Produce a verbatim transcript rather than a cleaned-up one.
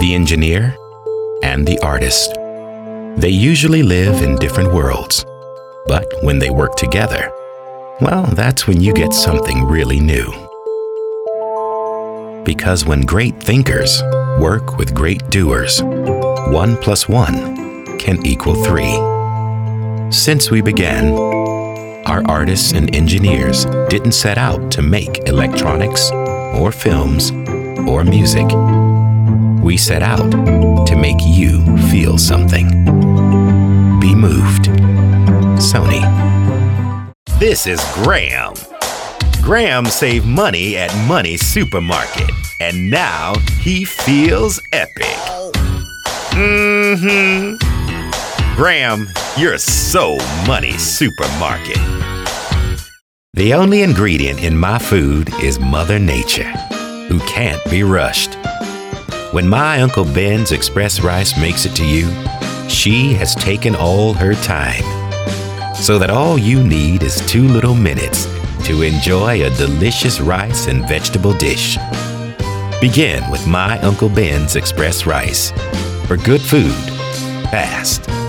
the engineer, and the artist. They usually live in different worlds, but when they work together, well, that's when you get something really new. Because when great thinkers work with great doers, one plus one can equal three. Since we began, our artists and engineers didn't set out to make electronics or films or music. We set out to make you feel something. Be moved. Sony. This is Graham. Graham saved money at Money Supermarket, and now he feels epic. Mm-hmm. Graham, you're so Money Supermarket. The only ingredient in my food is Mother Nature, who can't be rushed. When my Uncle Ben's Express Rice makes it to you, she has taken all her time, so that all you need is two little minutes to enjoy a delicious rice and vegetable dish. Begin with my Uncle Ben's Express Rice for good food, fast.